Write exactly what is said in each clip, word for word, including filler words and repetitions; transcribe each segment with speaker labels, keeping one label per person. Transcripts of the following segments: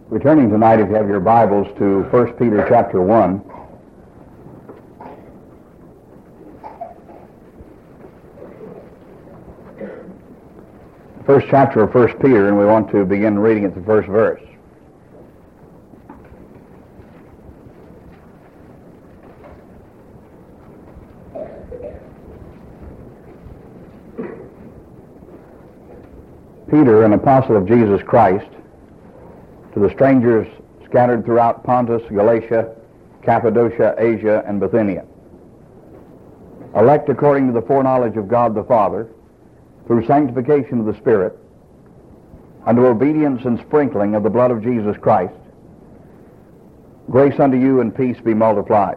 Speaker 1: We're turning tonight, if you have your Bibles, to First Peter chapter one. First chapter of First Peter, and we want to begin reading at the first verse. Peter, an apostle of Jesus Christ, to the strangers scattered throughout Pontus, Galatia, Cappadocia, Asia, and Bithynia, elect according to the foreknowledge of God the Father, through sanctification of the Spirit, unto obedience and sprinkling of the blood of Jesus Christ, grace unto you and peace be multiplied.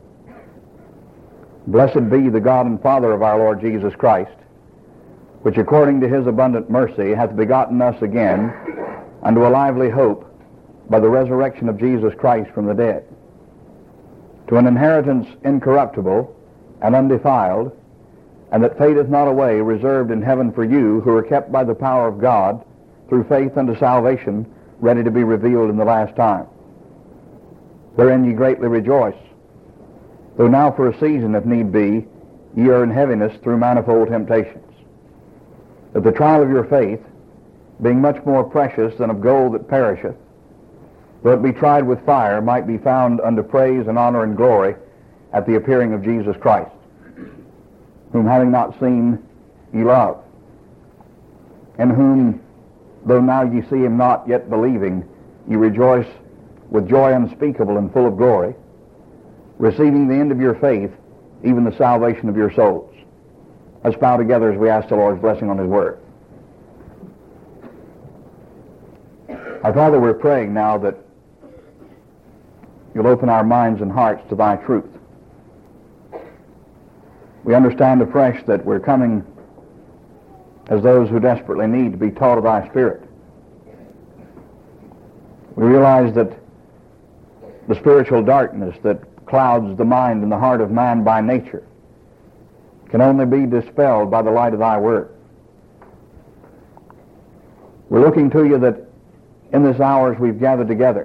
Speaker 1: Blessed be the God and Father of our Lord Jesus Christ, which according to his abundant mercy hath begotten us again unto a lively hope by the resurrection of Jesus Christ from the dead, to an inheritance incorruptible and undefiled, and that fadeth not away, reserved in heaven for you, who are kept by the power of God through faith unto salvation, ready to be revealed in the last time. Wherein ye greatly rejoice, though now for a season, if need be, ye are in heaviness through manifold temptations, that the trial of your faith, being much more precious than of gold that perisheth, though it be tried with fire, might be found unto praise and honor and glory at the appearing of Jesus Christ, whom having not seen ye love, in whom, though now ye see him not, yet believing, ye rejoice with joy unspeakable and full of glory, receiving the end of your faith, even the salvation of your souls. Let's bow together as we ask the Lord's blessing on his word. Our Father, we're praying now that you'll open our minds and hearts to thy truth. We understand afresh that we're coming as those who desperately need to be taught of thy Spirit. We realize that the spiritual darkness that clouds the mind and the heart of man by nature can only be dispelled by the light of thy word. We're looking to you that in this hour as we've gathered together,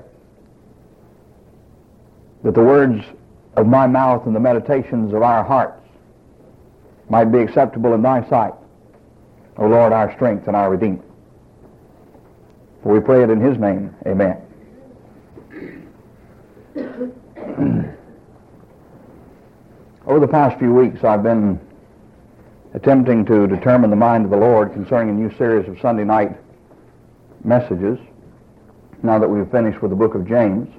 Speaker 1: that the words of my mouth and the meditations of our hearts might be acceptable in thy sight, O Lord, our strength and our Redeemer. For we pray it in his name, amen. Over the past few weeks, I've been attempting to determine the mind of the Lord concerning a new series of Sunday night messages, now that we've finished with the book of James.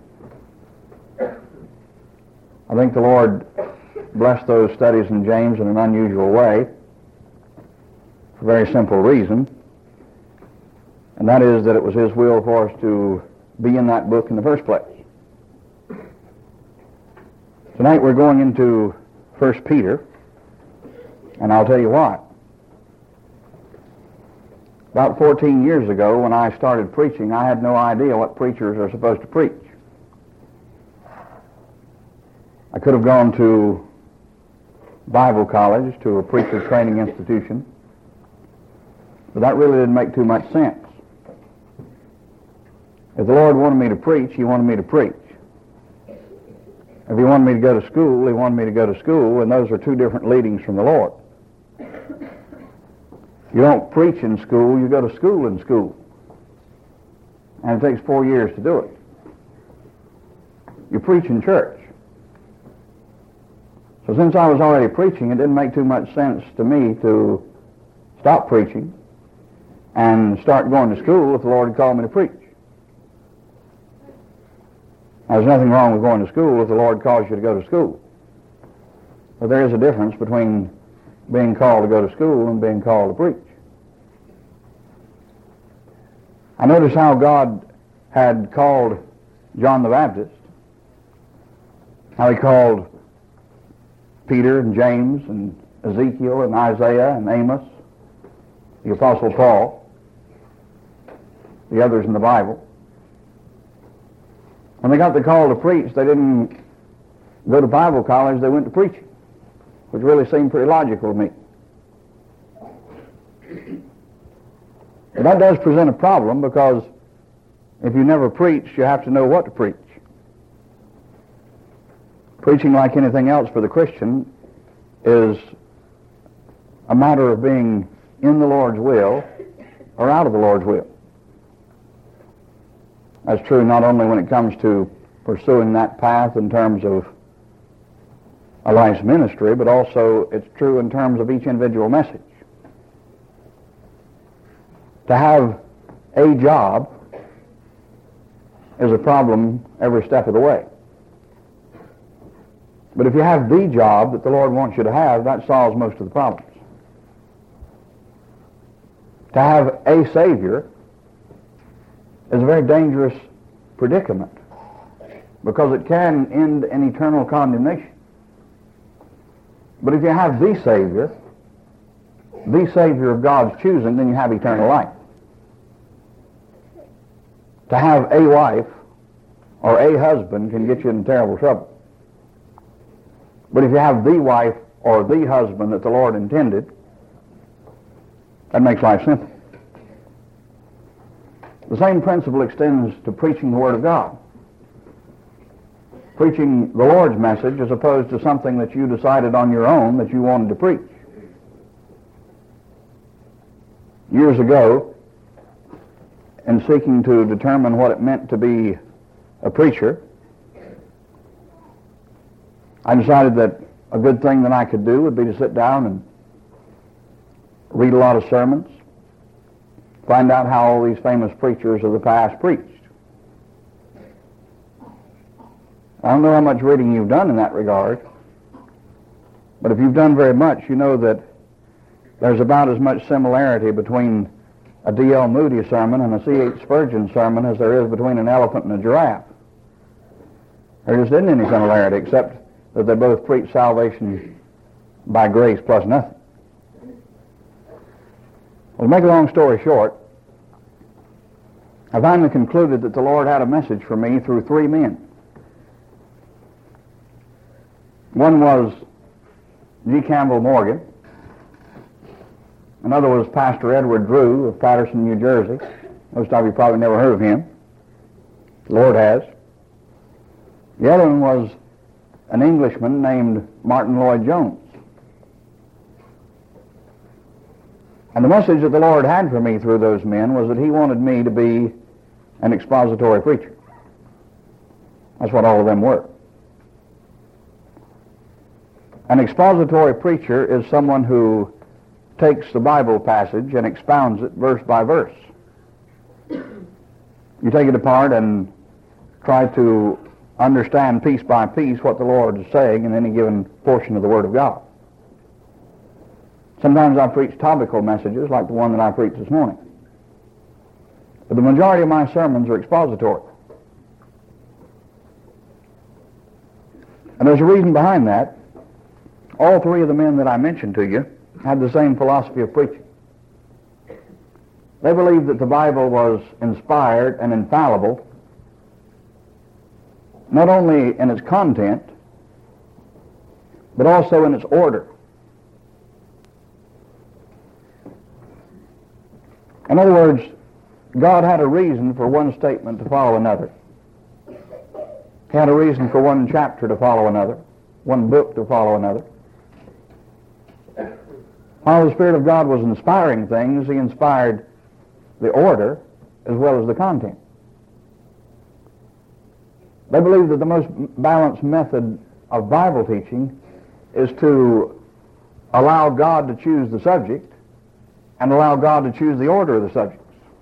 Speaker 1: I think the Lord blessed those studies in James in an unusual way for a very simple reason, and that is that it was his will for us to be in that book in the first place. Tonight we're going into First Peter, and I'll tell you what. About fourteen years ago, when I started preaching, I had no idea what preachers are supposed to preach. I could have gone to Bible college, to a preacher training institution, but that really didn't make too much sense. If the Lord wanted me to preach, he wanted me to preach. If he wanted me to go to school, he wanted me to go to school, and those are two different leadings from the Lord. You don't preach in school, you go to school in school. And it takes four years to do it. You preach in church. So since I was already preaching, it didn't make too much sense to me to stop preaching and start going to school if the Lord had called me to preach. Now, there's nothing wrong with going to school if the Lord calls you to go to school. But there is a difference between being called to go to school and being called to preach. I notice how God had called John the Baptist, how he called Peter and James and Ezekiel and Isaiah and Amos, the Apostle Paul, the others in the Bible. When they got the call to preach, they didn't go to Bible college, they went to preaching, which really seemed pretty logical to me. But that does present a problem, because if you never preached, you have to know what to preach. Preaching, like anything else for the Christian, is a matter of being in the Lord's will or out of the Lord's will. That's true not only when it comes to pursuing that path in terms of a life's ministry, but also it's true in terms of each individual message. To have a job is a problem every step of the way. But if you have the job that the Lord wants you to have, that solves most of the problems. To have a Savior is a very dangerous predicament because it can end in eternal condemnation. But if you have the Savior, the Savior of God's choosing, then you have eternal life. To have a wife or a husband can get you in terrible trouble. But if you have the wife or the husband that the Lord intended, that makes life simple. The same principle extends to preaching the Word of God. Preaching the Lord's message as opposed to something that you decided on your own that you wanted to preach. Years ago, in seeking to determine what it meant to be a preacher, I decided that a good thing that I could do would be to sit down and read a lot of sermons, find out how all these famous preachers of the past preached. I don't know how much reading you've done in that regard, but if you've done very much, you know that there's about as much similarity between a D L Moody sermon and a C H Spurgeon sermon as there is between an elephant and a giraffe. There just isn't any similarity except that they both preach salvation by grace plus nothing. Well, to make a long story short, I finally concluded that the Lord had a message for me through three men. One was G. Campbell Morgan. Another was Pastor Edward Drew of Patterson, New Jersey. Most of you probably never heard of him. The Lord has. The other one was an Englishman named Martin Lloyd-Jones. And the message that the Lord had for me through those men was that He wanted me to be an expository preacher. That's what all of them were. An expository preacher is someone who takes the Bible passage and expounds it verse by verse. You take it apart and try to understand piece by piece what the Lord is saying in any given portion of the Word of God. Sometimes I preach topical messages like the one that I preached this morning. But the majority of my sermons are expository. And there's a reason behind that. All three of the men that I mentioned to you had the same philosophy of preaching. They believed that the Bible was inspired and infallible, not only in its content, but also in its order. In other words, God had a reason for one statement to follow another. He had a reason for one chapter to follow another, one book to follow another. While the Spirit of God was inspiring things, He inspired the order as well as the content. They believe that the most balanced method of Bible teaching is to allow God to choose the subject and allow God to choose the order of the subjects.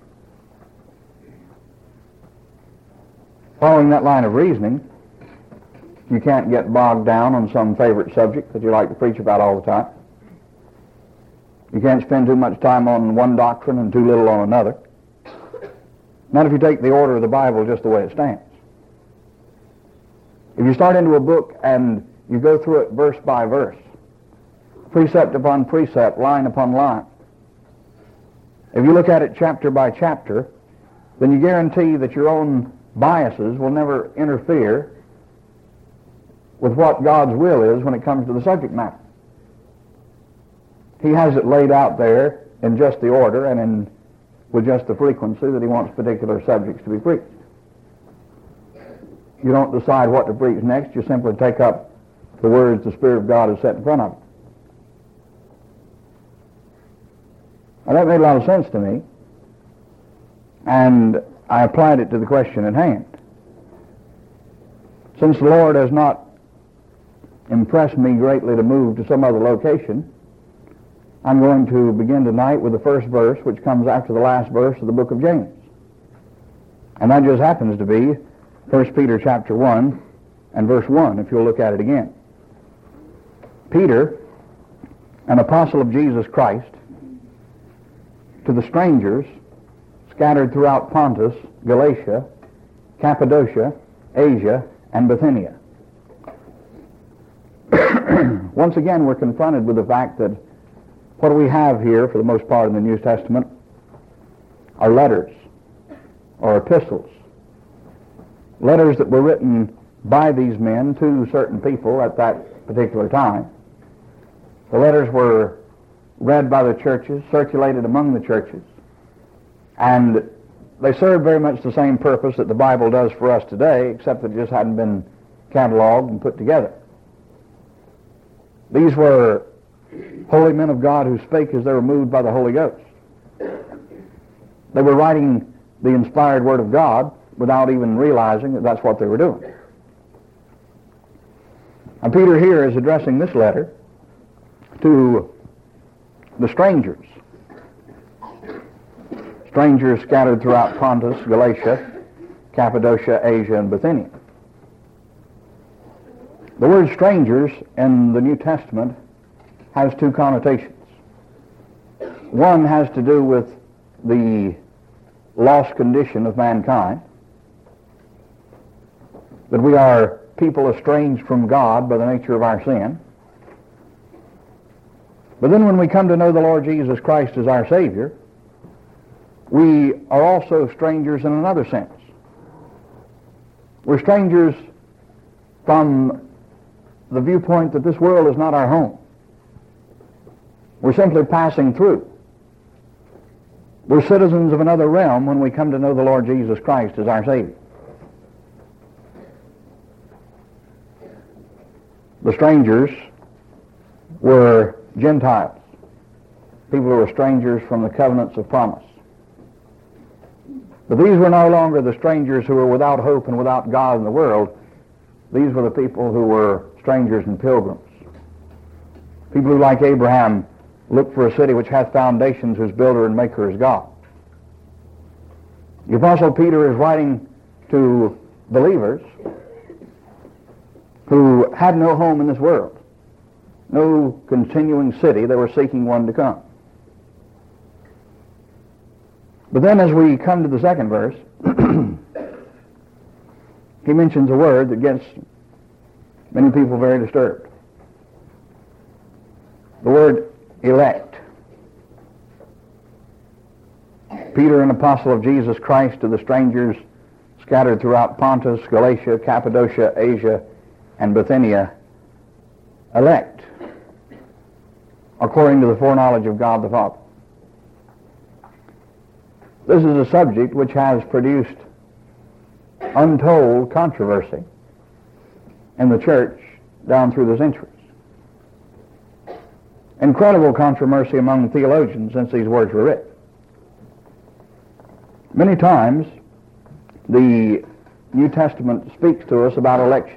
Speaker 1: Following that line of reasoning, you can't get bogged down on some favorite subject that you like to preach about all the time. You can't spend too much time on one doctrine and too little on another. Not if you take the order of the Bible just the way it stands. If you start into a book and you go through it verse by verse, precept upon precept, line upon line, if you look at it chapter by chapter, then you guarantee that your own biases will never interfere with what God's will is when it comes to the subject matter. He has it laid out there in just the order and in with just the frequency that He wants particular subjects to be preached. you don't decide what to preach next. You simply take up the words the Spirit of God has set in front of you. Now, that made a lot of sense to me, and I applied it to the question at hand. Since the Lord has not impressed me greatly to move to some other location, I'm going to begin tonight with the first verse, which comes after the last verse of the book of James. And that just happens to be First Peter chapter one and verse one, if you'll look at it again. Peter, an apostle of Jesus Christ, to the strangers scattered throughout Pontus, Galatia, Cappadocia, Asia, and Bithynia. Once again, we're confronted with the fact that what we have here, for the most part in the New Testament, are letters or epistles. Letters that were written by these men to certain people at that particular time. The letters were read by the churches, circulated among the churches, and they served very much the same purpose that the Bible does for us today, except that it just hadn't been cataloged and put together. These were holy men of God who spake as they were moved by the Holy Ghost. They were writing the inspired Word of God without even realizing that that's what they were doing. And Peter here is addressing this letter to the strangers. Strangers scattered throughout Pontus, Galatia, Cappadocia, Asia, and Bithynia. The word strangers in the New Testament has two connotations. One has to do with the lost condition of mankind, that we are people estranged from God by the nature of our sin. But then when we come to know the Lord Jesus Christ as our Savior, we are also strangers in another sense. We're strangers from the viewpoint that this world is not our home. We're simply passing through. We're citizens of another realm when we come to know the Lord Jesus Christ as our Savior. The strangers were Gentiles, people who were strangers from the covenants of promise. But these were no longer the strangers who were without hope and without God in the world. These were the people who were strangers and pilgrims. People who, like Abraham, look for a city which hath foundations, whose builder and maker is God. The Apostle Peter is writing to believers who had no home in this world, no continuing city. They were seeking one to come. But then as we come to the second verse, he mentions a word that gets many people very disturbed. The word elect. Peter, an apostle of Jesus Christ, to the strangers scattered throughout Pontus, Galatia, Cappadocia, Asia, and Bithynia, elect, according to the foreknowledge of God the Father. This is a subject which has produced untold controversy in the church down through the centuries. Incredible controversy among theologians since these words were written. Many times the New Testament speaks to us about election.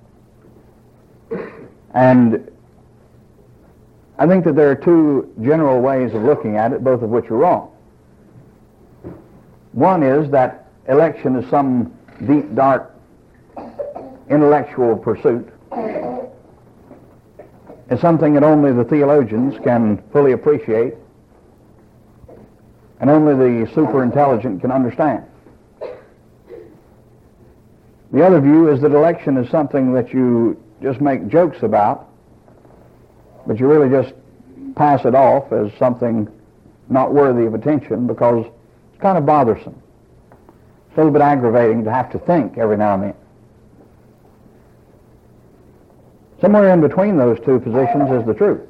Speaker 1: And I think that there are two general ways of looking at it, both of which are wrong. One is that election is some deep, dark, intellectual pursuit. It's something that only the theologians can fully appreciate, and only the super intelligent can understand. The other view is that election is something that you just make jokes about, but you really just pass it off as something not worthy of attention because it's kind of bothersome. It's a little bit aggravating to have to think every now and then. Somewhere in between those two positions is the truth.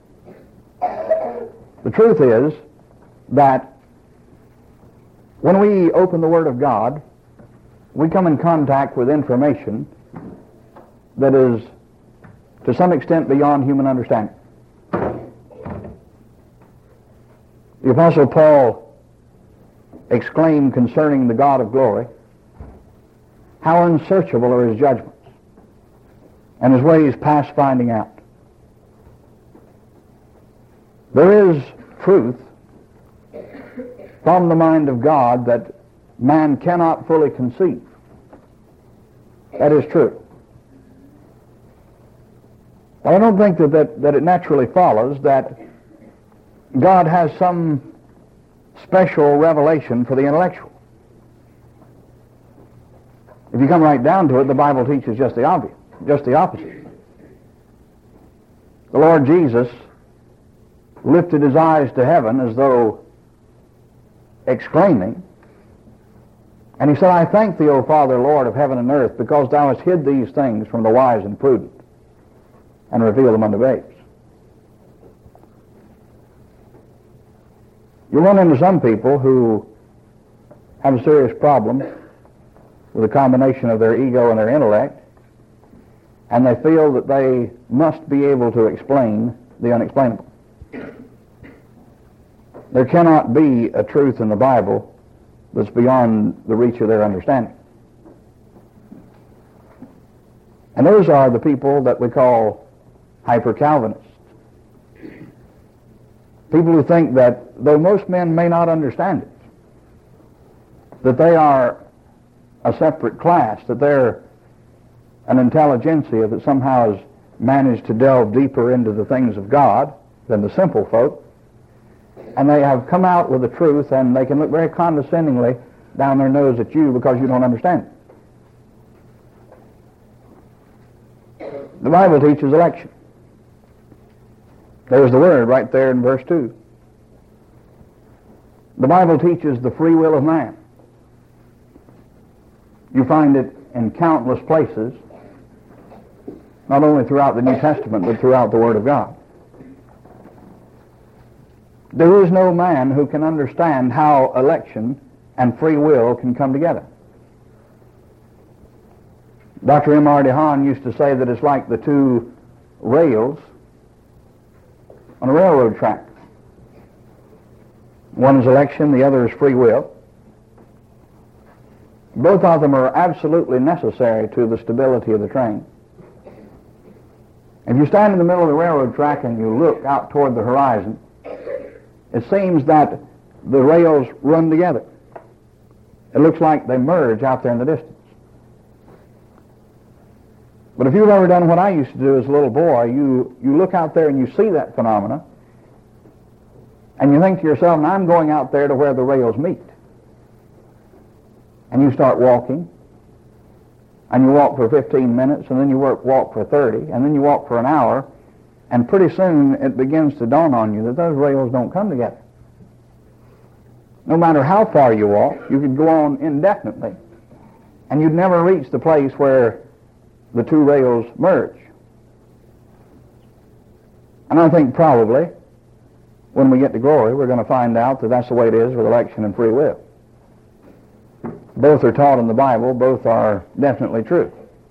Speaker 1: The truth is that when we open the Word of God, we come in contact with information that is to some extent beyond human understanding. The Apostle Paul exclaimed concerning the God of glory, how unsearchable are his judgments, and his ways past finding out. There is truth from the mind of God that man cannot fully conceive. That is true. But I don't think that, that, that it naturally follows that God has some special revelation for the intellectual. If you come right down to it, the Bible teaches just the obvious, just the opposite. The Lord Jesus lifted his eyes to heaven as though exclaiming, and he said, I thank thee, O Father, Lord of heaven and earth, because thou hast hid these things from the wise and prudent, and revealed them unto babes. You run into some people who have a serious problem with a combination of their ego and their intellect, and they feel that they must be able to explain the unexplainable. There cannot be a truth in the Bible that's beyond the reach of their understanding. And those are the people that we call hyper-Calvinists. People who think that though most men may not understand it, that they are a separate class, that they're an intelligentsia that somehow has managed to delve deeper into the things of God than the simple folk, and they have come out with the truth, and they can look very condescendingly down their nose at you because you don't understand it. The Bible teaches election. There's the word right there in verse two. The Bible teaches the free will of man. You find it in countless places, not only throughout the New Testament, but throughout the Word of God. There is no man who can understand how election and free will can come together. Doctor M R DeHaan used to say that it's like the two rails on a railroad track. One is election, the other is free will. Both of them are absolutely necessary to the stability of the train. If you stand in the middle of the railroad track and you look out toward the horizon, it seems that the rails run together. It looks like they merge out there in the distance. But if you've ever done what I used to do as a little boy, you, you look out there and you see that phenomena, and you think to yourself, now I'm going out there to where the rails meet. And you start walking, and you walk for fifteen minutes, and then you work, walk for thirty, and then you walk for an hour, and pretty soon it begins to dawn on you that those rails don't come together. No matter how far you walk, you could go on indefinitely, and you'd never reach the place where the two rails merge. And I think probably when we get to glory, we're going to find out that that's the way it is with election and free will. Both are taught in the Bible. Both are definitely true.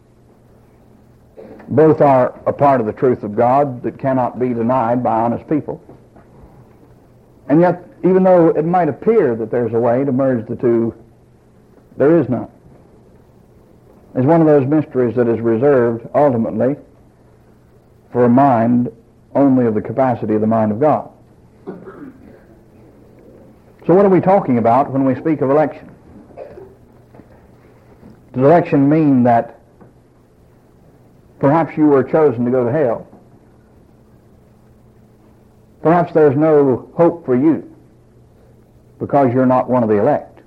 Speaker 1: Both are a part of the truth of God that cannot be denied by honest people. And yet, even though it might appear that there's a way to merge the two, there is none. It's one of those mysteries that is reserved ultimately for a mind only of the capacity of the mind of God. So what are we talking about when we speak of election? Does election mean that perhaps you were chosen to go to hell? Perhaps there's no hope for you because you're not one of the elect.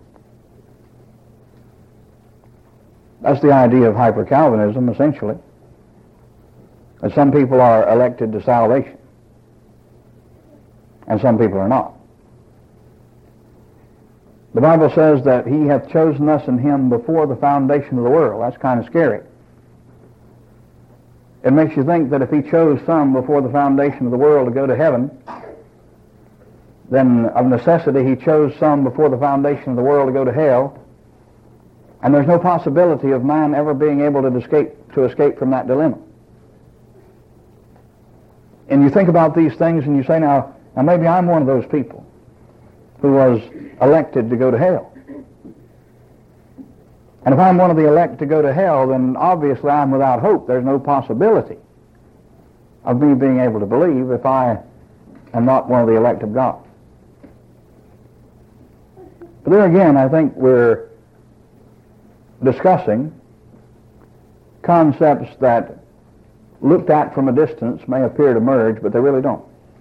Speaker 1: That's the idea of hyper-Calvinism, essentially. That some people are elected to salvation, and some people are not. The Bible says that he hath chosen us in him before the foundation of the world. That's kind of scary. It makes you think that if he chose some before the foundation of the world to go to heaven, then of necessity he chose some before the foundation of the world to go to hell, And there's no possibility of man ever being able to escape, to escape from that dilemma. And you think about these things and you say, now, now maybe I'm one of those people who was elected to go to hell. And if I'm one of the elect to go to hell, then obviously I'm without hope. There's no possibility of me being able to believe if I am not one of the elect of God. But there again, I think we're discussing concepts that, looked at from a distance, may appear to merge, but they really don't.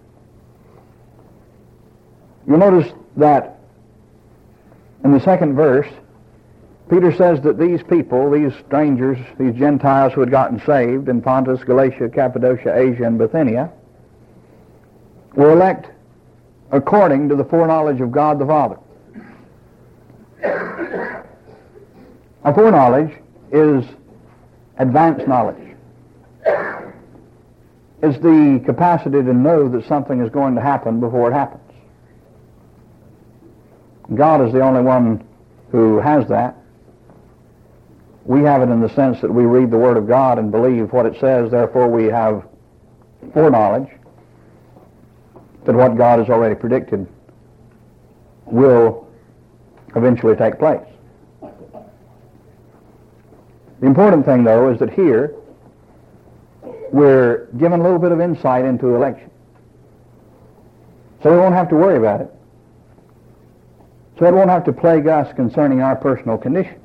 Speaker 1: You'll notice that in the second verse, Peter says that these people, these strangers, these Gentiles who had gotten saved in Pontus, Galatia, Cappadocia, Asia, and Bithynia, were elect according to the foreknowledge of God the Father. Now, foreknowledge is advanced knowledge. It's the capacity to know that something is going to happen before it happens. God is the only one who has that. We have it in the sense that we read the Word of God and believe what it says, therefore we have foreknowledge that what God has already predicted will eventually take place. The important thing, though, is that here we're given a little bit of insight into election. So we won't have to worry about it. So it won't have to plague us concerning our personal condition.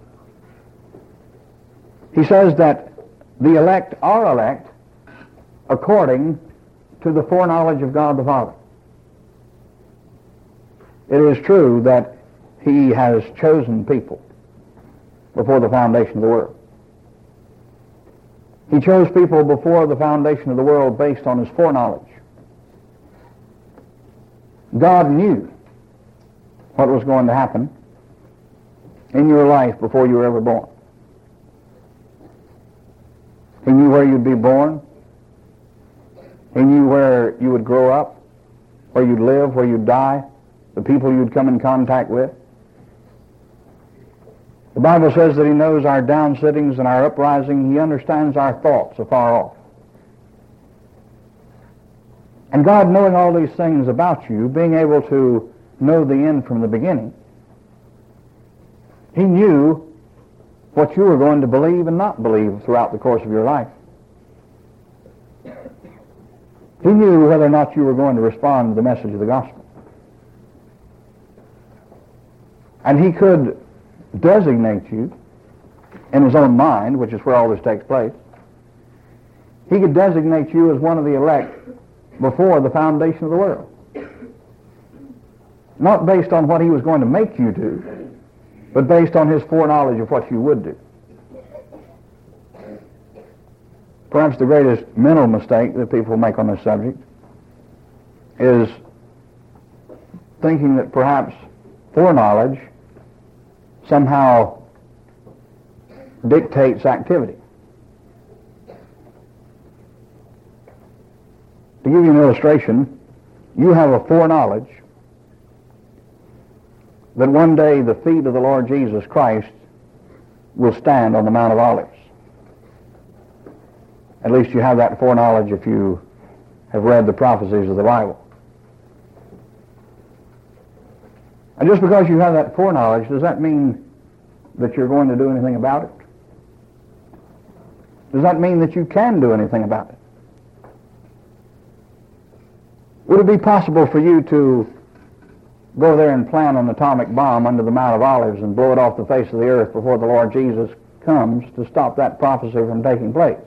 Speaker 1: He says that the elect are elect according to the foreknowledge of God the Father. It is true that He has chosen people before the foundation of the world. He chose people before the foundation of the world based on His foreknowledge. God knew what was going to happen in your life before you were ever born. He knew where you'd be born. He knew where you would grow up, where you'd live, where you'd die, the people you'd come in contact with. The Bible says that He knows our downsittings and our uprising. He understands our thoughts afar off. And God, knowing all these things about you, being able to know the end from the beginning, He knew what you were going to believe and not believe throughout the course of your life. He knew whether or not you were going to respond to the message of the gospel. And He could designate you in His own mind, which is where all this takes place. He could designate you as one of the elect before the foundation of the world. Not based on what He was going to make you do, but based on His foreknowledge of what you would do. Perhaps the greatest mental mistake that people make on this subject is thinking that perhaps foreknowledge somehow dictates activity. To give you an illustration, you have a foreknowledge that one day the feet of the Lord Jesus Christ will stand on the Mount of Olives. At least you have that foreknowledge if you have read the prophecies of the Bible. And just because you have that foreknowledge, does that mean that you're going to do anything about it? Does that mean that you can do anything about it? Would it be possible for you to go there and plant an atomic bomb under the Mount of Olives and blow it off the face of the earth before the Lord Jesus comes to stop that prophecy from taking place?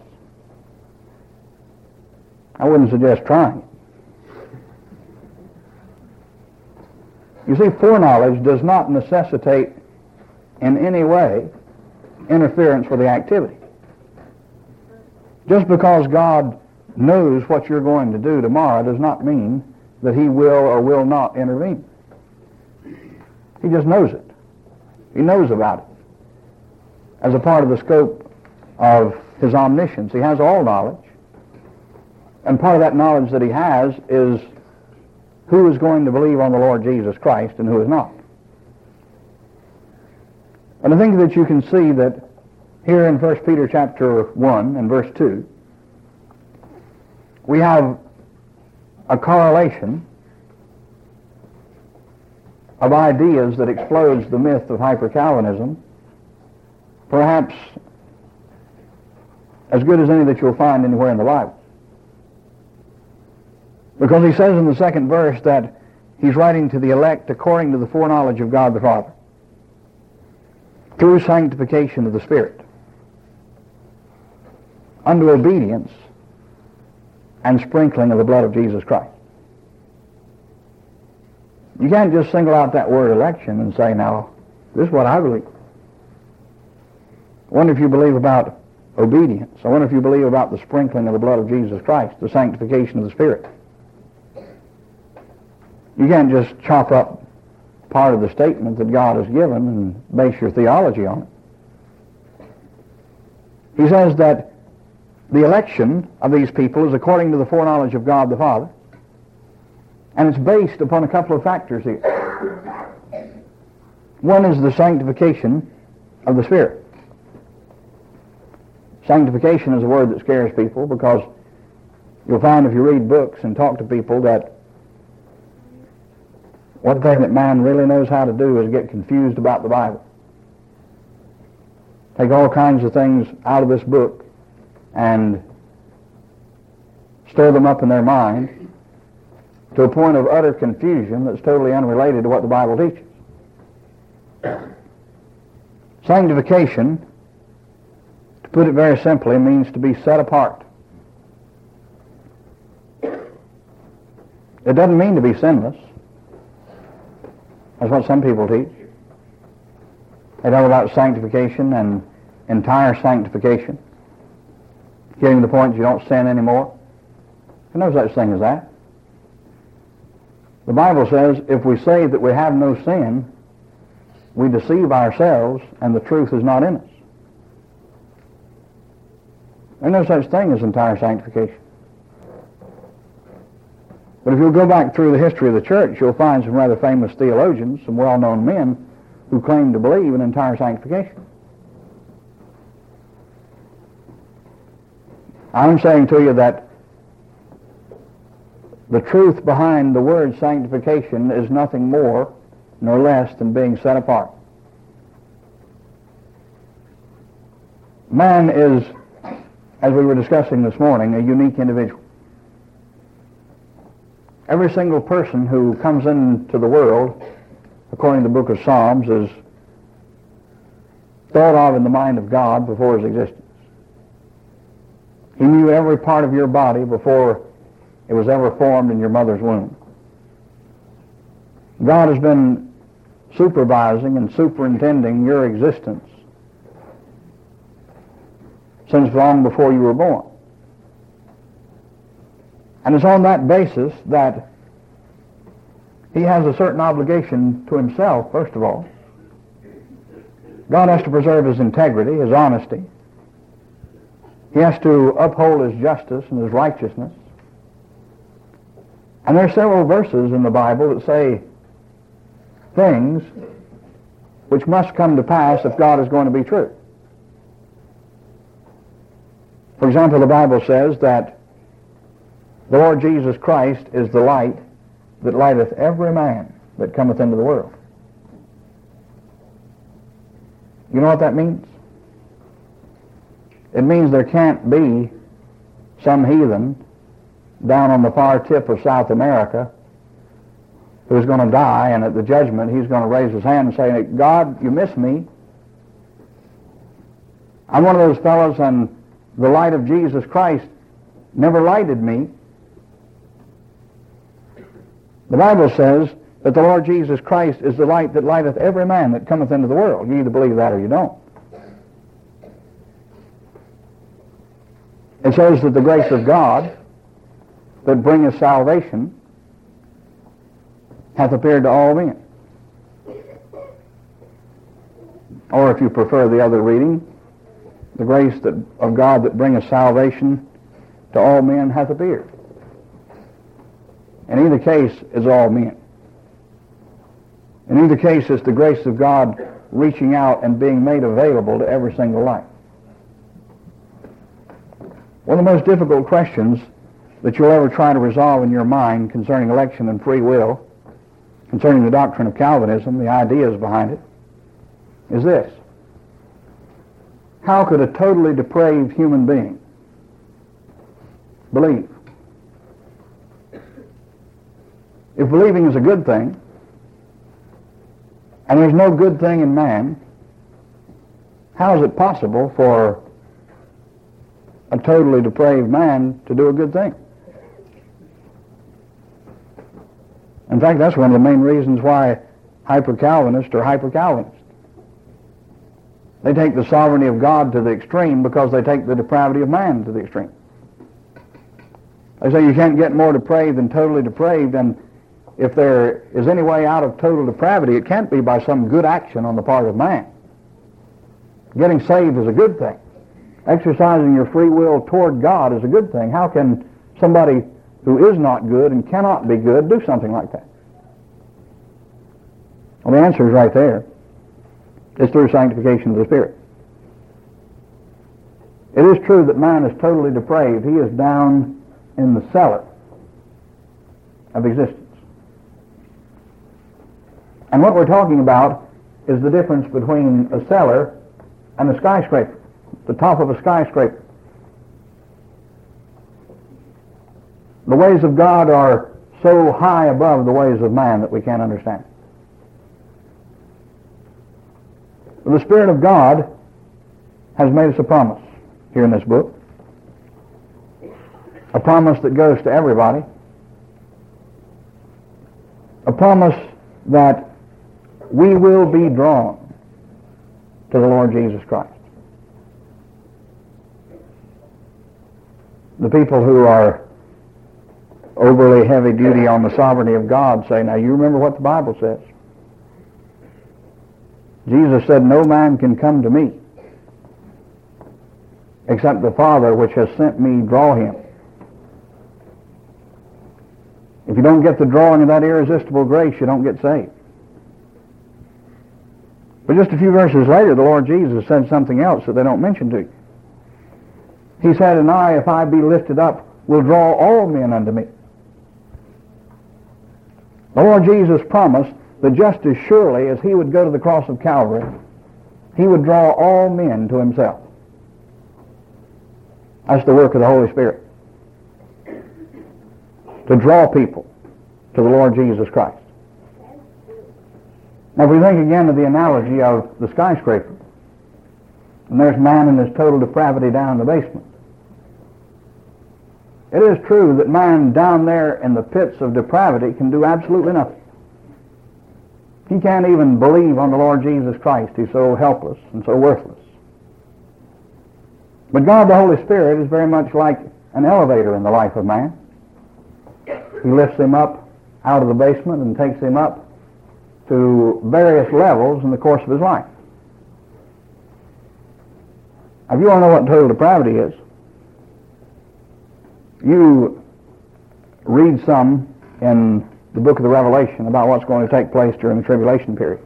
Speaker 1: I wouldn't suggest trying it. You see, foreknowledge does not necessitate in any way interference with the activity. Just because God knows what you're going to do tomorrow does not mean that He will or will not intervene. He just knows it. He knows about it as a part of the scope of His omniscience. He has all knowledge. And part of that knowledge that He has is who is going to believe on the Lord Jesus Christ and who is not. And I think that you can see that here in First Peter chapter one and verse two, we have a correlation of ideas that explodes the myth of hyper-Calvinism, perhaps as good as any that you'll find anywhere in the Bible. Because he says in the second verse that he's writing to the elect according to the foreknowledge of God the Father, through sanctification of the Spirit, unto obedience and sprinkling of the blood of Jesus Christ. You can't just single out that word election and say, now, this is what I believe. I wonder if you believe about obedience. I wonder if you believe about the sprinkling of the blood of Jesus Christ, the sanctification of the Spirit. You can't just chop up part of the statement that God has given and base your theology on it. He says that the election of these people is according to the foreknowledge of God the Father, and it's based upon a couple of factors here. One is the sanctification of the Spirit. Sanctification is a word that scares people, because you'll find if you read books and talk to people that one thing that man really knows how to do is get confused about the Bible. Take all kinds of things out of this book and stir them up in their mind to a point of utter confusion that's totally unrelated to what the Bible teaches. Sanctification, to put it very simply, means to be set apart. It doesn't mean to be sinless. That's what some people teach. They talk about sanctification and entire sanctification, getting to the point you don't sin anymore. There's no such thing as that. The Bible says if we say that we have no sin, we deceive ourselves and the truth is not in us. There's no such thing as entire sanctification. But if you'll go back through the history of the church, you'll find some rather famous theologians, some well-known men, who claim to believe in entire sanctification. I'm saying to you that the truth behind the word sanctification is nothing more nor less than being set apart. Man is, as we were discussing this morning, a unique individual. Every single person who comes into the world, according to the book of Psalms, is thought of in the mind of God before his existence. He knew every part of your body before it was ever formed in your mother's womb. God has been supervising and superintending your existence since long before you were born. And it's on that basis that he has a certain obligation to himself, first of all. God has to preserve his integrity, his honesty. He has to uphold his justice and his righteousness. And there are several verses in the Bible that say things which must come to pass if God is going to be true. For example, the Bible says that the Lord Jesus Christ is the light that lighteth every man that cometh into the world. You know what that means? It means there can't be some heathen down on the far tip of South America who's going to die, and at the judgment he's going to raise his hand and say, God, you miss me. I'm one of those fellows, and the light of Jesus Christ never lighted me. The Bible says that the Lord Jesus Christ is the light that lighteth every man that cometh into the world. You either believe that or you don't. It says that the grace of God that bringeth salvation hath appeared to all men. Or if you prefer the other reading, the grace that, of God that bringeth salvation to all men hath appeared. In either case is all men. In either case, it's the grace of God reaching out and being made available to every single life. One of the most difficult questions that you'll ever try to resolve in your mind concerning election and free will, concerning the doctrine of Calvinism, the ideas behind it, is this: how could a totally depraved human being believe? If believing is a good thing, and there's no good thing in man, how is it possible for a totally depraved man to do a good thing? In fact, that's one of the main reasons why hyper-Calvinists are hyper-Calvinists. They take the sovereignty of God to the extreme because they take the depravity of man to the extreme. They say you can't get more depraved than totally depraved, and if there is any way out of total depravity, it can't be by some good action on the part of man. Getting saved is a good thing. Exercising your free will toward God is a good thing. How can somebody who is not good and cannot be good do something like that? Well, the answer is right there. It's through sanctification of the Spirit. It is true that man is totally depraved. He is down in the cellar of existence. And what we're talking about is the difference between a cellar and a skyscraper, the top of a skyscraper. The ways of God are so high above the ways of man that we can't understand. The Spirit of God has made us a promise here in this book, a promise that goes to everybody, a promise that we will be drawn to the Lord Jesus Christ. The people who are overly heavy duty on the sovereignty of God say, now you remember what the Bible says. Jesus said, no man can come to me except the Father which has sent me draw him. If you don't get the drawing of that irresistible grace, you don't get saved. But just a few verses later, the Lord Jesus said something else that they don't mention to you. He said, and I, if I be lifted up, will draw all men unto me. The Lord Jesus promised that just as surely as he would go to the cross of Calvary, he would draw all men to himself. That's the work of the Holy Spirit, to draw people to the Lord Jesus Christ. Now, if we think again of the analogy of the skyscraper, and there's man in his total depravity down in the basement. It is true that man down there in the pits of depravity can do absolutely nothing. He can't even believe on the Lord Jesus Christ. He's so helpless and so worthless. But God the Holy Spirit is very much like an elevator in the life of man. He lifts him up out of the basement and takes him up to various levels in the course of his life. Now, if you want to know what total depravity is, you read some in the book of the Revelation about what's going to take place during the tribulation period.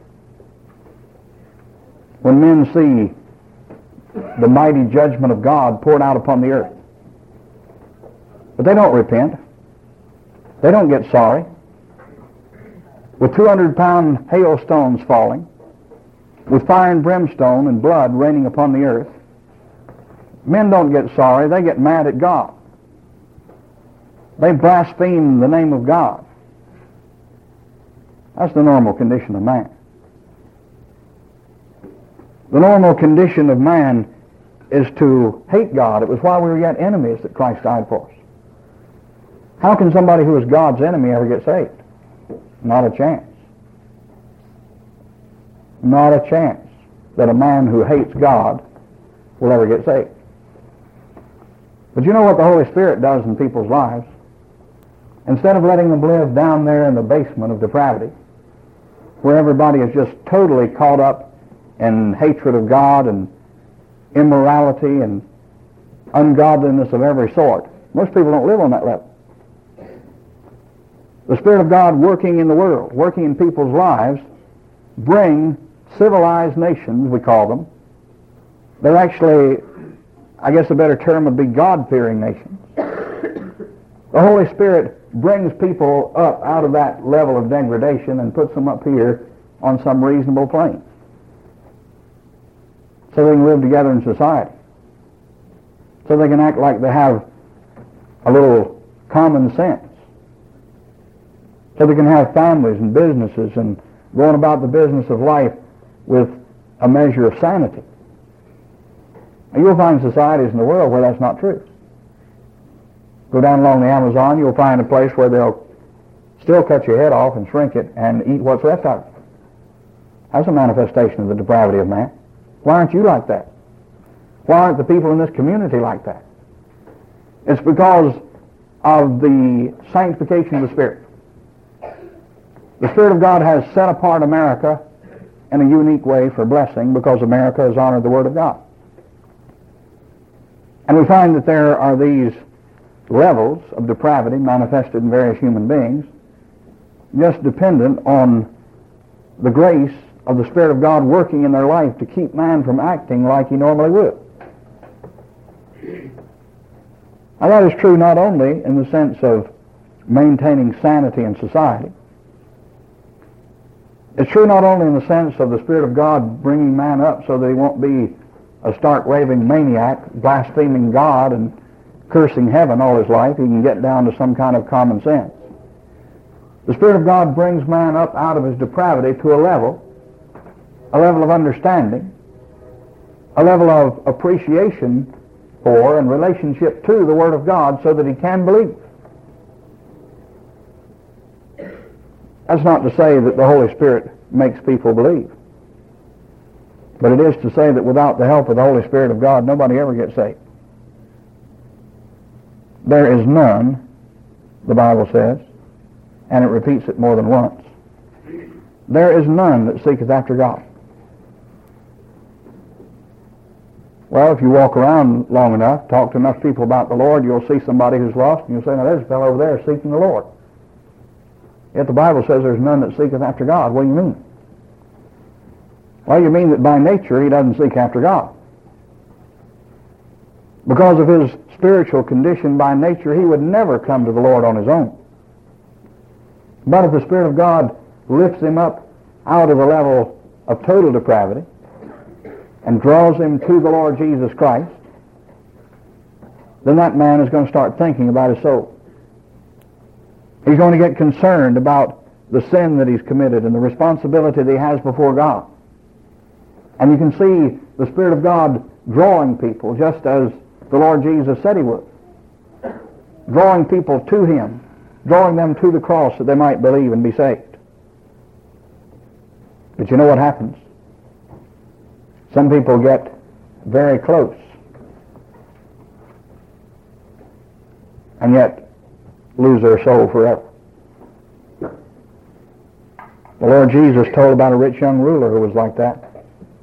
Speaker 1: When men see the mighty judgment of God poured out upon the earth. But they don't repent. They don't get sorry. With two hundred pound hailstones falling, with fire and brimstone and blood raining upon the earth, men don't get sorry. They get mad at God. They blaspheme the name of God. That's the normal condition of man. The normal condition of man is to hate God. It was while we were yet enemies that Christ died for us. How can somebody who is God's enemy ever get saved? Not a chance. Not a chance that a man who hates God will ever get saved. But you know what the Holy Spirit does in people's lives? Instead of letting them live down there in the basement of depravity, where everybody is just totally caught up in hatred of God and immorality and ungodliness of every sort. Most people don't live on that level. The Spirit of God working in the world, working in people's lives, bring civilized nations, we call them. They're actually, I guess a better term would be God-fearing nations. The Holy Spirit brings people up out of that level of degradation and puts them up here on some reasonable plane, so they can live together in society, so they can act like they have a little common sense, so they can have families and businesses and going about the business of life with a measure of sanity. Now, you'll find societies in the world where that's not true. Go down along the Amazon, you'll find a place where they'll still cut your head off and shrink it and eat what's left of it. That's a manifestation of the depravity of man. Why aren't you like that? Why aren't the people in this community like that? It's because of the sanctification of the Spirit. The Spirit of God has set apart America in a unique way for blessing because America has honored the Word of God. And we find that there are these levels of depravity manifested in various human beings, just dependent on the grace of the Spirit of God working in their life to keep man from acting like he normally would. Now that is true not only in the sense of maintaining sanity in society. It's true not only in the sense of the Spirit of God bringing man up so that he won't be a stark raving maniac, blaspheming God and cursing heaven all his life. He can get down to some kind of common sense. The Spirit of God brings man up out of his depravity to a level, a level of understanding, a level of appreciation for and relationship to the Word of God so that he can believe. That's not to say that the Holy Spirit makes people believe. But it is to say that without the help of the Holy Spirit of God, nobody ever gets saved. There is none, the Bible says, and it repeats it more than once. There is none that seeketh after God. Well, if you walk around long enough, talk to enough people about the Lord, you'll see somebody who's lost, and you'll say, now there's a fellow over there seeking the Lord. Yet the Bible says there's none that seeketh after God. What do you mean? Well, you mean that by nature he doesn't seek after God. Because of his spiritual condition by nature, he would never come to the Lord on his own. But if the Spirit of God lifts him up out of a level of total depravity and draws him to the Lord Jesus Christ, then that man is going to start thinking about his soul. He's going to get concerned about the sin that he's committed and the responsibility that he has before God. And you can see the Spirit of God drawing people just as the Lord Jesus said he would. Drawing people to him, drawing them to the cross that they might believe and be saved. But you know what happens? Some people get very close and yet lose their soul forever. The Lord Jesus told about a rich young ruler who was like that.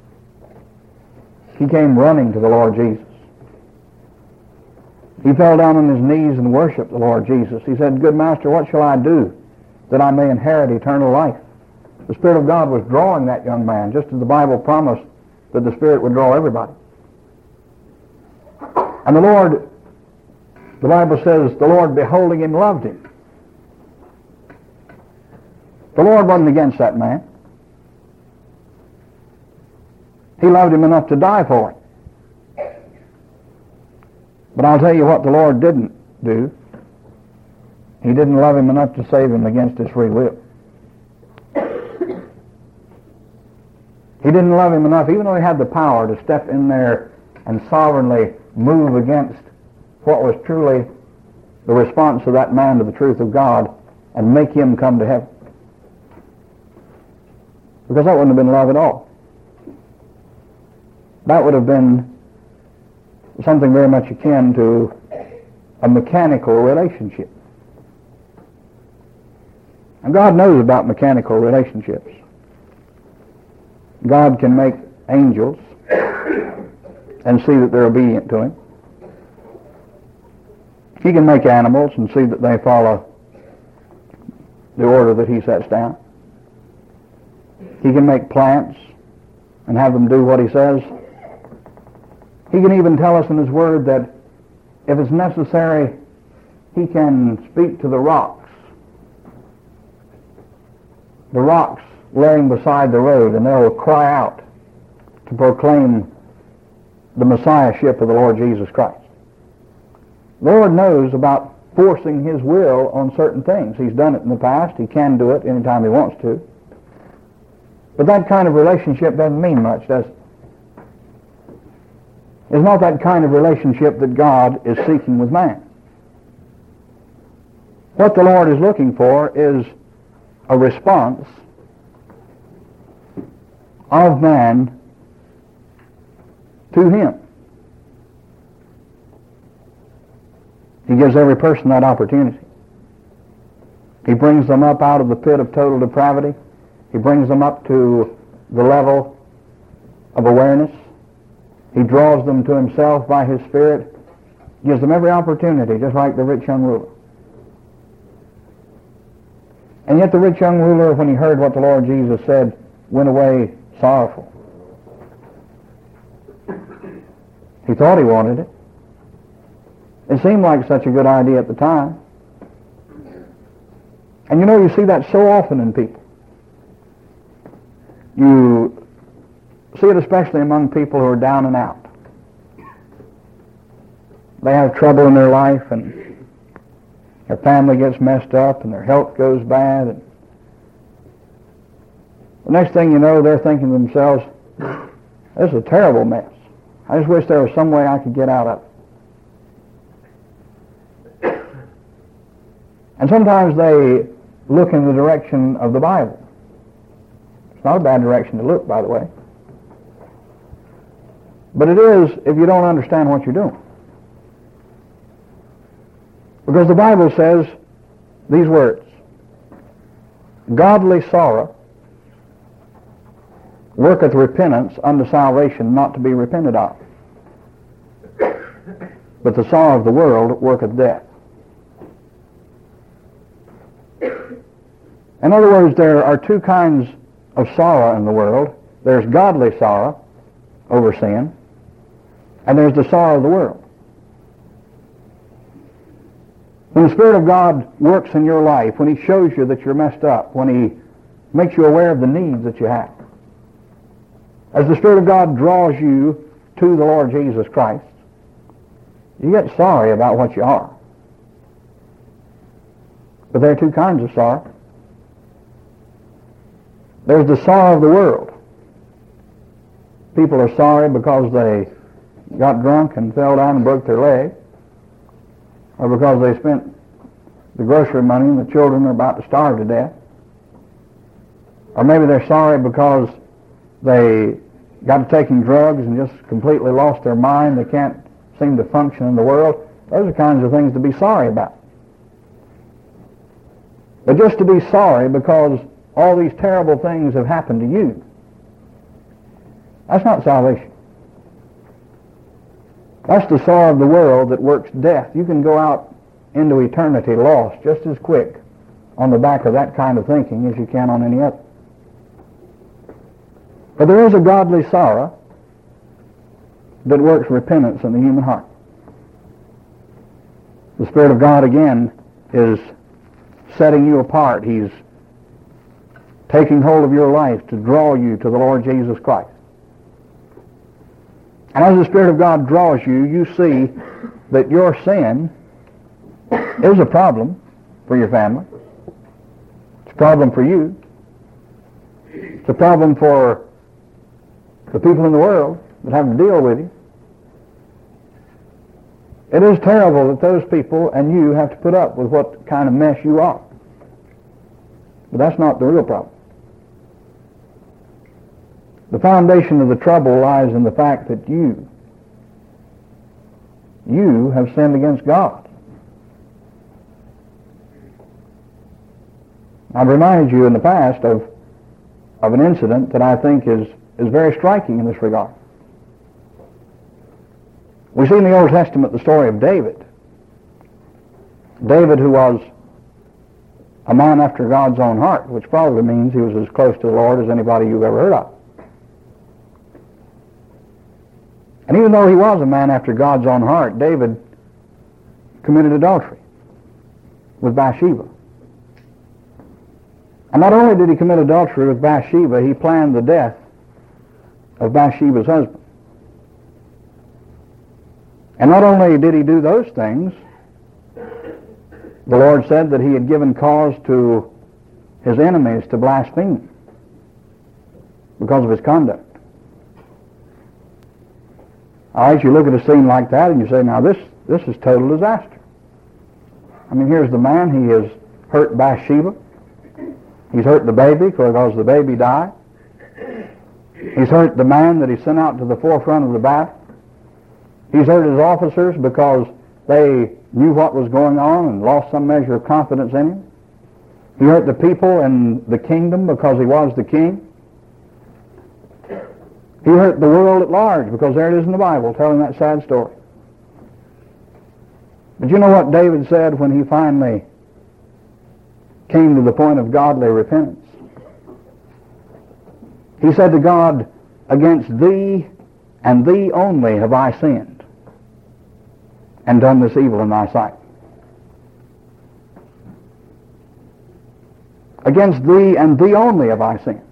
Speaker 1: He came running to the Lord Jesus. He fell down on his knees and worshiped the Lord Jesus. He said, "Good Master, what shall I do that I may inherit eternal life?" The Spirit of God was drawing that young man, just as the Bible promised that the Spirit would draw everybody. And the Lord, the Bible says, the Lord beholding him loved him. The Lord wasn't against that man. He loved him enough to die for him. But I'll tell you what the Lord didn't do. He didn't love him enough to save him against his free will. He didn't love him enough, even though he had the power to step in there and sovereignly move against what was truly the response of that man to the truth of God and make him come to heaven. Because that wouldn't have been love at all. That would have been something very much akin to a mechanical relationship. And God knows about mechanical relationships. God can make angels and see that they're obedient to him. He can make animals and see that they follow the order that he sets down. He can make plants and have them do what he says. He can even tell us in his word that if it's necessary, he can speak to the rocks. The rocks laying beside the road, and they'll cry out to proclaim the Messiahship of the Lord Jesus Christ. The Lord knows about forcing his will on certain things. He's done it in the past. He can do it anytime he wants to. But that kind of relationship doesn't mean much, does it? It's not that kind of relationship that God is seeking with man. What the Lord is looking for is a response of man to him. He gives every person that opportunity. He brings them up out of the pit of total depravity. He brings them up to the level of awareness. He draws them to himself by his Spirit. Gives them every opportunity, just like the rich young ruler. And yet the rich young ruler, when he heard what the Lord Jesus said, went away sorrowful. He thought he wanted it. It seemed like such a good idea at the time. And you know, you see that so often in people. You see it especially among people who are down and out. They have trouble in their life, and their family gets messed up, and their health goes bad. And the next thing you know, they're thinking to themselves, this is a terrible mess. I just wish there was some way I could get out of it. And sometimes they look in the direction of the Bible. It's not a bad direction to look, by the way. But it is if you don't understand what you're doing. Because the Bible says these words, godly sorrow worketh repentance unto salvation, not to be repented of. But the sorrow of the world worketh death. In other words, there are two kinds of sorrow in the world. There's godly sorrow over sin, and there's the sorrow of the world. When the Spirit of God works in your life, when he shows you that you're messed up, when he makes you aware of the needs that you have, as the Spirit of God draws you to the Lord Jesus Christ, you get sorry about what you are. But there are two kinds of sorrow. There's the sorrow of the world. People are sorry because they got drunk and fell down and broke their leg, or because they spent the grocery money and the children are about to starve to death. Or maybe they're sorry because they got to taking drugs and just completely lost their mind. They can't seem to function in the world. Those are kinds of things to be sorry about. But just to be sorry because all these terrible things have happened to you, that's not salvation. That's the sorrow of the world that works death. You can go out into eternity lost just as quick on the back of that kind of thinking as you can on any other. But there is a godly sorrow that works repentance in the human heart. The Spirit of God, again, is setting you apart. He's taking hold of your life to draw you to the Lord Jesus Christ. And as the Spirit of God draws you, you see that your sin is a problem for your family. It's a problem for you. It's a problem for the people in the world that have to deal with you. It is terrible that those people and you have to put up with what kind of mess you are. But that's not the real problem. The foundation of the trouble lies in the fact that you, you have sinned against God. I've reminded you in the past of, of an incident that I think is, is very striking in this regard. We see in the Old Testament the story of David. David, who was a man after God's own heart, which probably means he was as close to the Lord as anybody you've ever heard of. And even though he was a man after God's own heart, David committed adultery with Bathsheba. And not only did he commit adultery with Bathsheba, he planned the death of Bathsheba's husband. And not only did he do those things, the Lord said that he had given cause to his enemies to blaspheme because of his conduct. All right, you look at a scene like that and you say, now this, this is total disaster. I mean, here's the man, he has hurt Bathsheba. He's hurt the baby because the baby died. He's hurt the man that he sent out to the forefront of the battle. He's hurt his officers because they knew what was going on and lost some measure of confidence in him. He hurt the people in the kingdom because he was the king. He hurt the world at large because there it is in the Bible telling that sad story. But you know what David said when he finally came to the point of godly repentance? He said to God, against thee and thee only have I sinned and done this evil in thy sight. Against thee and thee only have I sinned.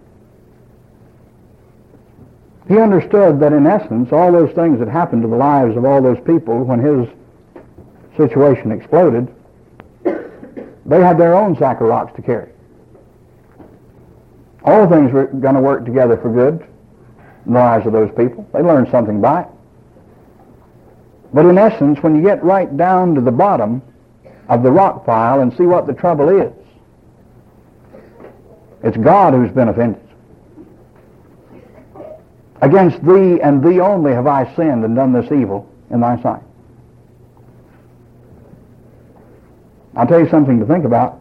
Speaker 1: He understood that in essence all those things that happened to the lives of all those people when his situation exploded, they had their own sack of rocks to carry. All things were going to work together for good in the lives of those people. They learned something by it. But in essence, when you get right down to the bottom of the rock pile and see what the trouble is, it's God who's been offended. Against thee and thee only have I sinned and done this evil in thy sight. I'll tell you something to think about.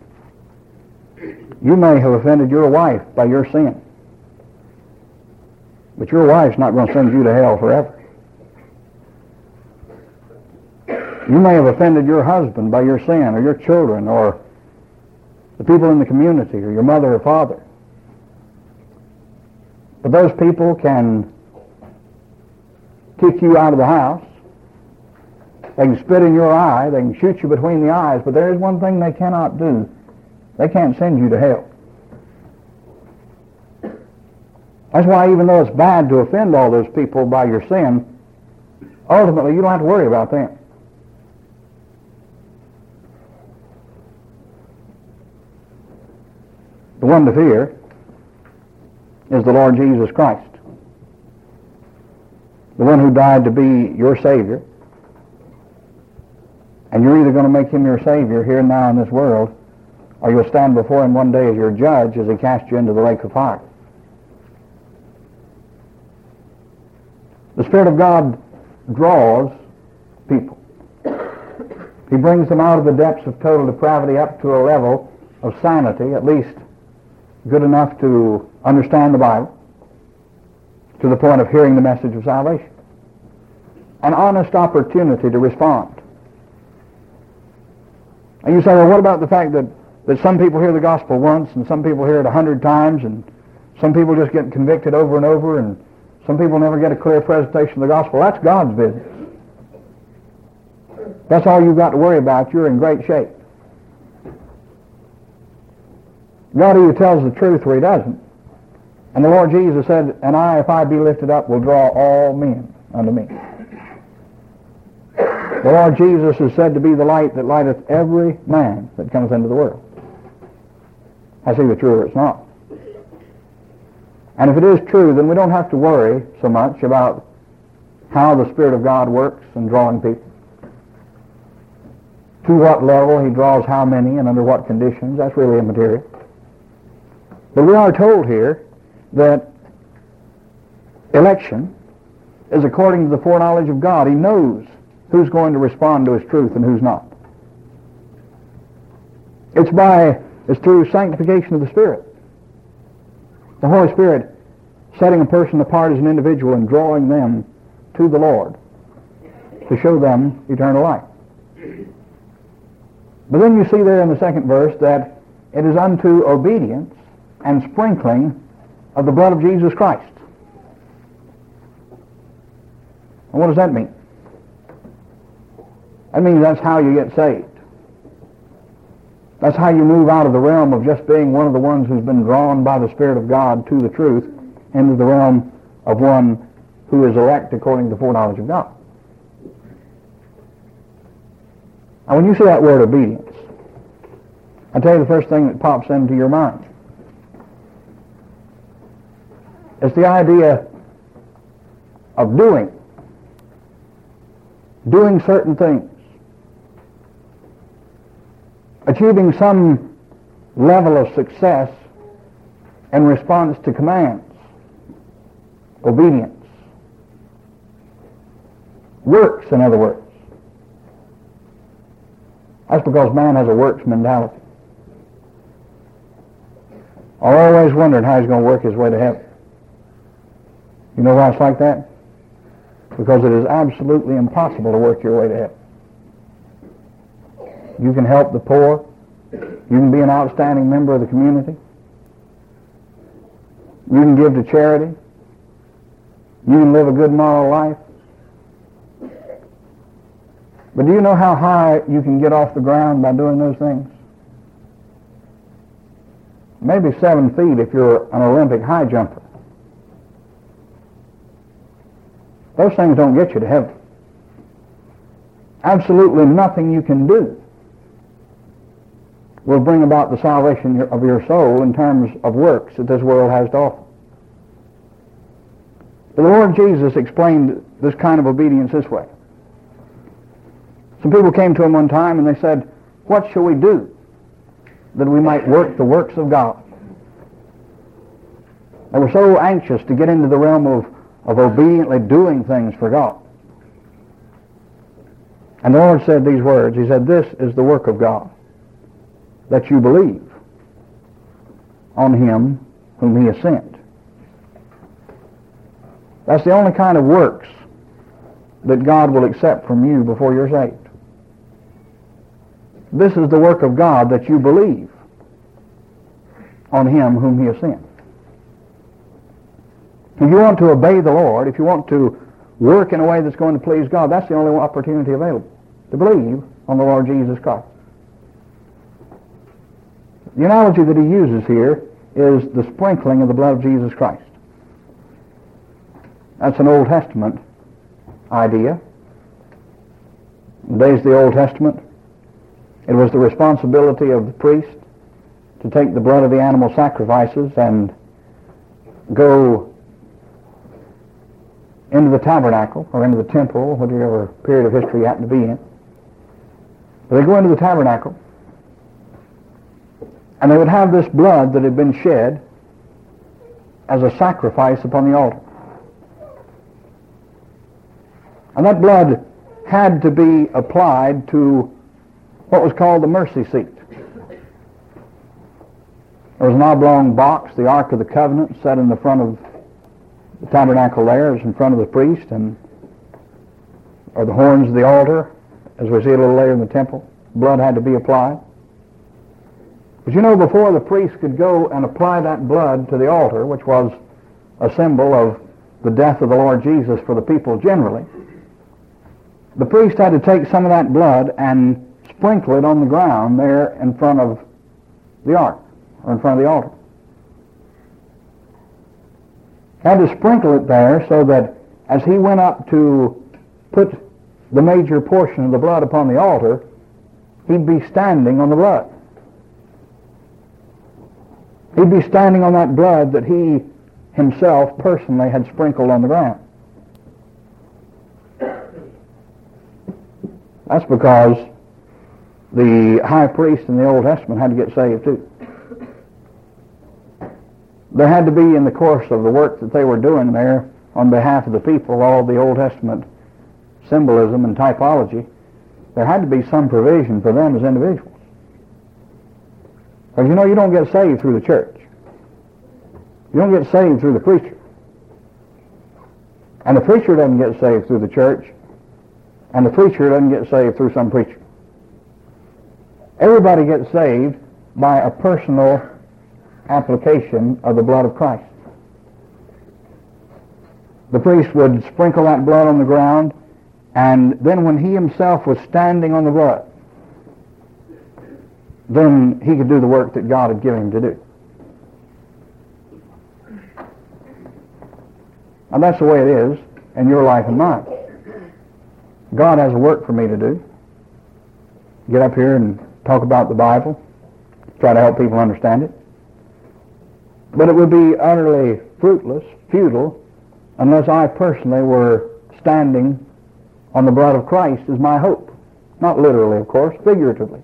Speaker 1: You may have offended your wife by your sin, but your wife's not going to send you to hell forever. You may have offended your husband by your sin, or your children, or the people in the community, or your mother or father. But those people can kick you out of the house. They can spit in your eye. They can shoot you between the eyes. But there is one thing they cannot do. They can't send you to hell. That's why even though it's bad to offend all those people by your sin, ultimately you don't have to worry about them. The one to fear is the Lord Jesus Christ, the one who died to be your Savior. And you're either going to make him your Savior here and now in this world, or you'll stand before him one day as your judge as he casts you into the lake of fire. The Spirit of God draws people. He brings them out of the depths of total depravity up to a level of sanity, at least good enough to understand the Bible, to the point of hearing the message of salvation. An honest opportunity to respond. And you say, well, what about the fact that, that some people hear the gospel once and some people hear it a hundred times and some people just get convicted over and over and some people never get a clear presentation of the gospel? That's God's business. That's all you've got to worry about. You're in great shape. God either tells the truth or he doesn't. And the Lord Jesus said, and I, if I be lifted up, will draw all men unto me. The Lord Jesus is said to be the light that lighteth every man that cometh into the world. That's either true or it's not. And if it is true, then we don't have to worry so much about how the Spirit of God works in drawing people. To what level he draws how many and under what conditions, that's really immaterial. But we are told here that election is according to the foreknowledge of God. He knows who's going to respond to his truth and who's not. It's by, it's through sanctification of the Spirit. The Holy Spirit setting a person apart as an individual and drawing them to the Lord to show them eternal life. But then you see there in the second verse that it is unto obedience and sprinkling of the blood of Jesus Christ. And what does that mean? That means that's how you get saved. That's how you move out of the realm of just being one of the ones who's been drawn by the Spirit of God to the truth into the realm of one who is elect according to the foreknowledge of God. Now, when you see that word obedience, I tell you the first thing that pops into your mind. It's the idea of doing. Doing certain things. Achieving some level of success in response to commands. Obedience. Works, in other words. That's because man has a works mentality. I always wondered how he's going to work his way to heaven. You know why it's like that? Because it is absolutely impossible to work your way to heaven. You can help the poor. You can be an outstanding member of the community. You can give to charity. You can live a good moral life. But do you know how high you can get off the ground by doing those things? Maybe seven feet if you're an Olympic high jumper. Those things don't get you to heaven. Absolutely nothing you can do will bring about the salvation of your soul in terms of works that this world has to offer. The Lord Jesus explained this kind of obedience this way. Some people came to him one time and they said, "What shall we do that we might work the works of God?" They were so anxious to get into the realm of, of obediently doing things for God. And the Lord said these words. He said, "This is the work of God, that you believe on him whom he has sent." That's the only kind of works that God will accept from you before you're saved. This is the work of God, that you believe on him whom he has sent. If you want to obey the Lord, if you want to work in a way that's going to please God, that's the only opportunity available, to believe on the Lord Jesus Christ. The analogy that he uses here is the sprinkling of the blood of Jesus Christ. That's an Old Testament idea. In the days of the Old Testament, it was the responsibility of the priest to take the blood of the animal sacrifices and go into the tabernacle or into the temple, whatever period of history you happen to be in. But they go into the tabernacle and they would have this blood that had been shed as a sacrifice upon the altar. And that blood had to be applied to what was called the mercy seat. There was an oblong box, the Ark of the Covenant, set in the front of the tabernacle there. It was in front of the priest, and or the horns of the altar, as we see a little later in the temple. Blood had to be applied. But you know, before the priest could go and apply that blood to the altar, which was a symbol of the death of the Lord Jesus for the people generally, the priest had to take some of that blood and sprinkle it on the ground there in front of the ark, or in front of the altar. He had to sprinkle it there so that as he went up to put the major portion of the blood upon the altar, he'd be standing on the blood. He'd be standing on that blood that he himself personally had sprinkled on the ground. That's because the high priest in the Old Testament had to get saved too. There had to be, in the course of the work that they were doing there on behalf of the people, all the Old Testament symbolism and typology, there had to be some provision for them as individuals. Because you know, you don't get saved through the church. You don't get saved through the preacher. And the preacher doesn't get saved through the church. And the preacher doesn't get saved through some preacher. Everybody gets saved by a personal application of the blood of Christ. The priest would sprinkle that blood on the ground, and then when he himself was standing on the blood, then he could do the work that God had given him to do. And that's the way it is in your life and mine. God has a work for me to do. Get up here and talk about the Bible, try to help people understand it. But it would be utterly fruitless, futile, unless I personally were standing on the blood of Christ as my hope. Not literally, of course, figuratively.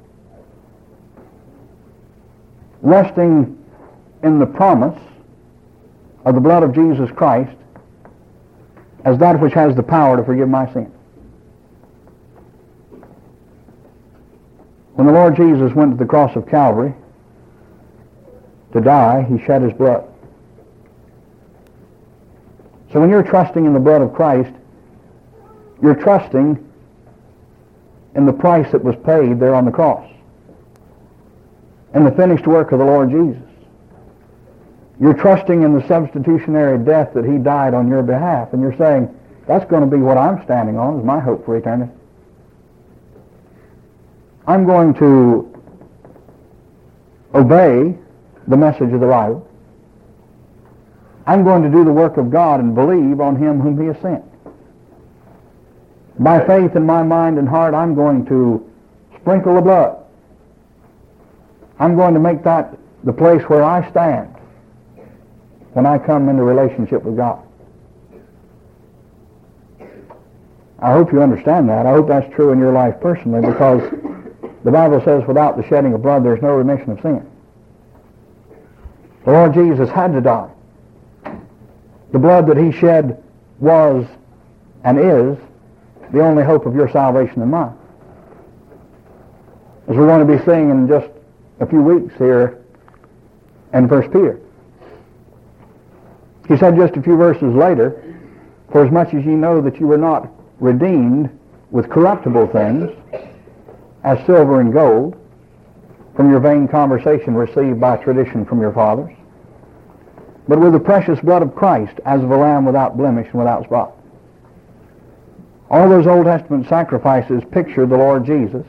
Speaker 1: Resting in the promise of the blood of Jesus Christ as that which has the power to forgive my sin. When the Lord Jesus went to the cross of Calvary to die, he shed his blood. So when you're trusting in the blood of Christ, you're trusting in the price that was paid there on the cross, in the finished work of the Lord Jesus. You're trusting in the substitutionary death that he died on your behalf, and you're saying, that's going to be what I'm standing on, is my hope for eternity. I'm going to obey the message of the Bible. I'm going to do the work of God and believe on him whom he has sent. By faith in my mind and heart, I'm going to sprinkle the blood. I'm going to make that the place where I stand when I come into relationship with God. I hope you understand that. I hope that's true in your life personally, because the Bible says without the shedding of blood there's no remission of sin. The Lord Jesus had to die. The blood that he shed was and is the only hope of your salvation and mine. As we're going to be seeing in just a few weeks here in First Peter. He said just a few verses later, for as much as ye know that you were not redeemed with corruptible things, as silver and gold, from your vain conversation received by tradition from your fathers, but with the precious blood of Christ, as of a lamb without blemish and without spot. All those Old Testament sacrifices pictured the Lord Jesus.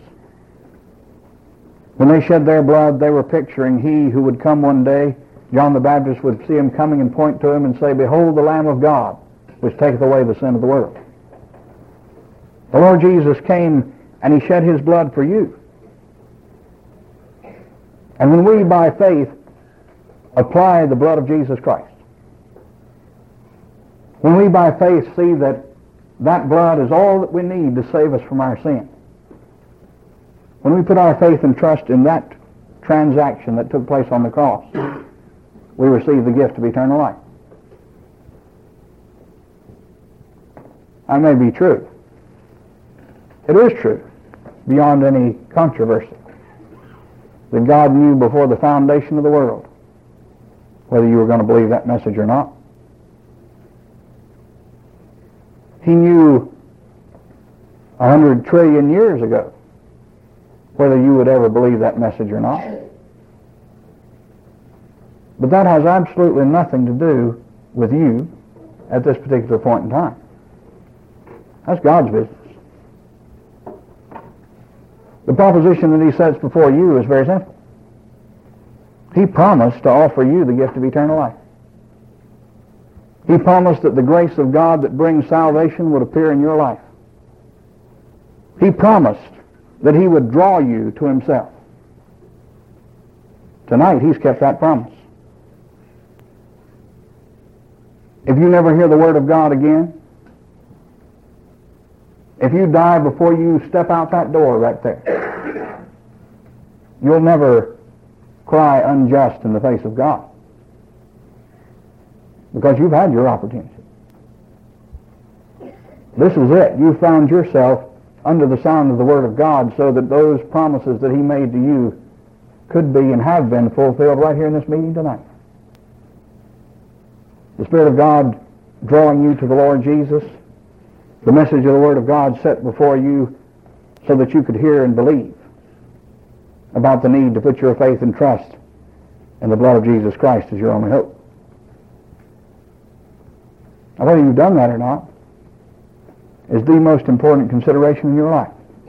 Speaker 1: When they shed their blood, they were picturing he who would come one day. John the Baptist would see him coming and point to him and say, behold the Lamb of God, which taketh away the sin of the world. The Lord Jesus came and he shed his blood for you. And when we, by faith, apply the blood of Jesus Christ, when we, by faith, see that that blood is all that we need to save us from our sin, when we put our faith and trust in that transaction that took place on the cross, we receive the gift of eternal life. That may be true. It is true, beyond any controversy, that God knew before the foundation of the world whether you were going to believe that message or not. He knew a hundred trillion years ago whether you would ever believe that message or not. But that has absolutely nothing to do with you at this particular point in time. That's God's business. The proposition that he sets before you is very simple. He promised to offer you the gift of eternal life. He promised that the grace of God that brings salvation would appear in your life. He promised that he would draw you to himself. Tonight, he's kept that promise. If you never hear the word of God again, if you die before you step out that door right there, you'll never cry unjust in the face of God, because you've had your opportunity. This is it. You found yourself under the sound of the Word of God, so that those promises that he made to you could be and have been fulfilled right here in this meeting tonight. The Spirit of God drawing you to the Lord Jesus, the message of the Word of God set before you so that you could hear and believe about the need to put your faith and trust in the blood of Jesus Christ as your only hope. Now, whether you've done that or not is the most important consideration in your life.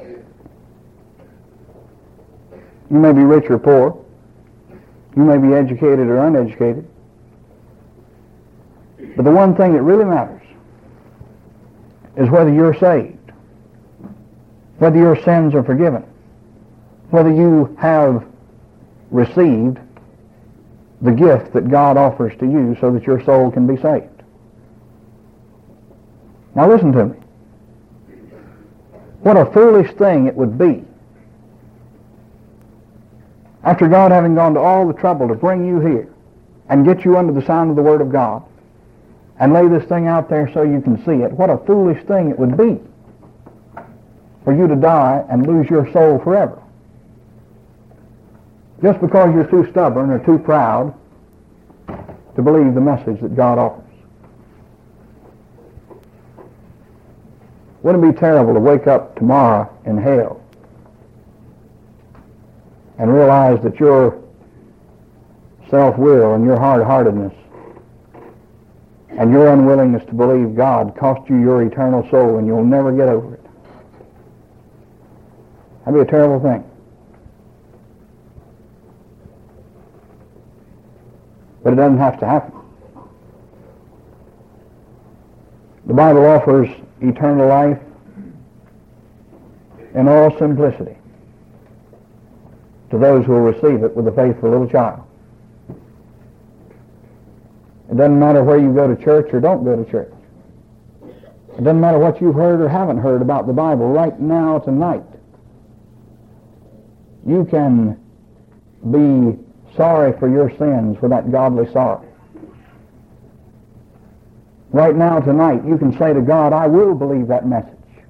Speaker 1: You may be rich or poor. You may be educated or uneducated. But the one thing that really matters is whether you're saved, whether your sins are forgiven, whether you have received the gift that God offers to you so that your soul can be saved. Now listen to me. What a foolish thing it would be, after God having gone to all the trouble to bring you here and get you under the sound of the Word of God and lay this thing out there so you can see it, what a foolish thing it would be for you to die and lose your soul forever, just because you're too stubborn or too proud to believe the message that God offers. Wouldn't it be terrible to wake up tomorrow in hell and realize that your self-will and your hard-heartedness and your unwillingness to believe God cost you your eternal soul and you'll never get over it? That'd be a terrible thing. But it doesn't have to happen. The Bible offers eternal life in all simplicity to those who will receive it with a faithful little child. It doesn't matter where you go to church or don't go to church. It doesn't matter what you've heard or haven't heard about the Bible. Right now, tonight, you can be sorry for your sins with that godly sorrow. Right now, tonight, you can say to God, I will believe that message.